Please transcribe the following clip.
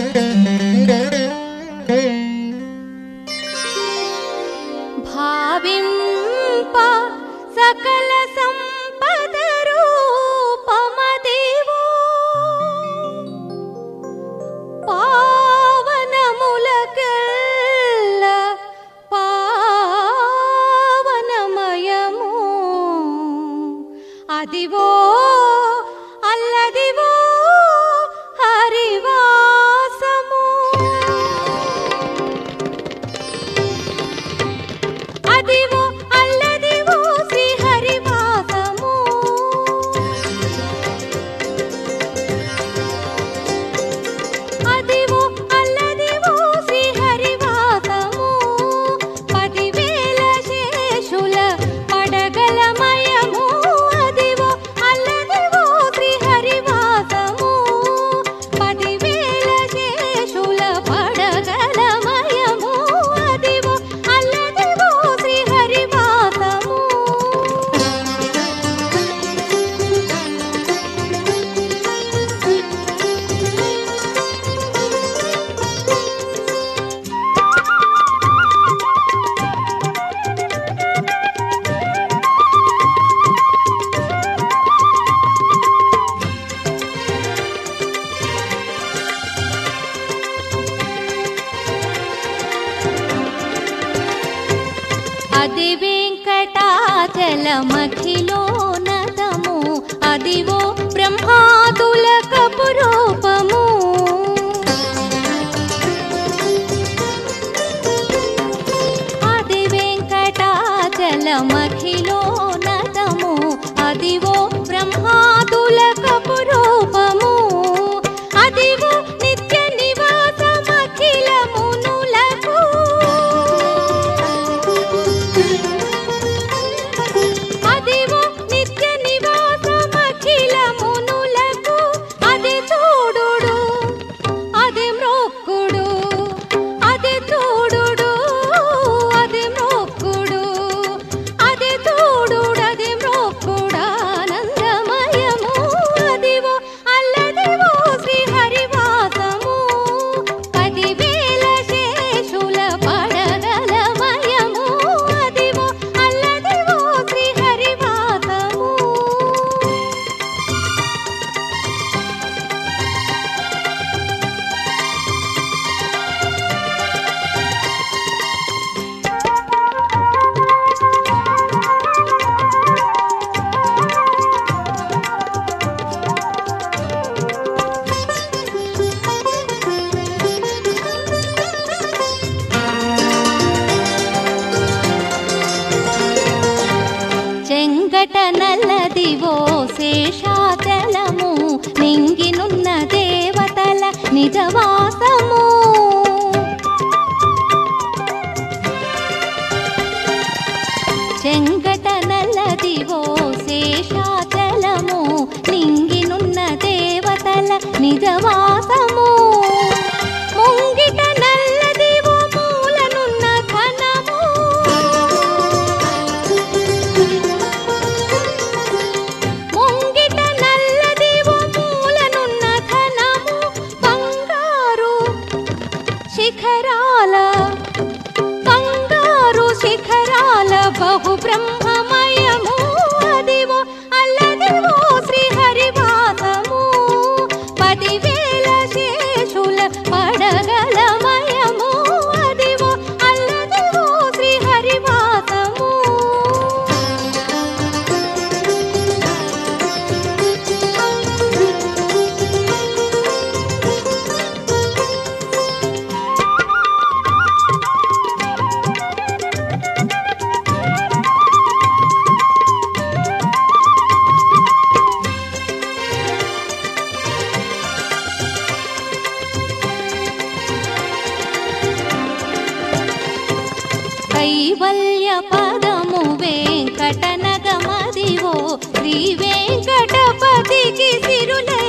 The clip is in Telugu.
భావింప సకల సంపద రూపమదివో పావనములకెల్ల పావనమయము అదివో అల్లదివో హరివాసము అదివో అల్లదివో శ్రీ హరివాసము అదివో అల్లదివో శ్రీ హరివాసము 10,000 శేషుల పడగలమయము అదివో అల్లదివో శ్రీ హరివాసము 10,000 శేషుల పడగలమయము అదివో అల్లదివో శ్రీ హరివాసము అది వెంకటాచలమఖిలోనతము అదివో బ్రహ్మాదులకపు రూపము అది వెంకటాచలమఖిలోనతము అదివో బ్రహ్మాదులకపు రూపము అదివో నిత్య నివాసమఖిల మునులకు అదివో నిత్య నివాసమఖిల మునులకు అది తోడుడు అది మ్రొక్కుడు అది తోడుడు అది మ్రొక్కుడు అది తోడుడు అది మ్రొక్కుడు ఆనందమయము అదివో అల్లదివో శ్రీ హరివాసము 10,000 శేషుల పడగలమయము అదివో అల్లదివో శ్రీ హరివాసము చెంగట నల్లదివో శేషాచలము నింగినున్న దేవతల నిజవాసము చెంగట నల్లదివో శేషాచలము నింగినున్న దేవతల నిజవాసము ముంగిట నల్లదివో మూలనున్న ఘనము ముంగిట నల్లదివో మూలనున్న ఘనము బంగారు శిఖరాల బహు బ్రహ్మమయము అదివో అల్లదివో శ్రీ హరివాసము 10,000 శేషుల పడగలమయము అదివో అల్లదివో శ్రీ హరివాసము కైవల్య పదము వెంకటనగమదివో శ్రీ వెంకటపతికి సిరుల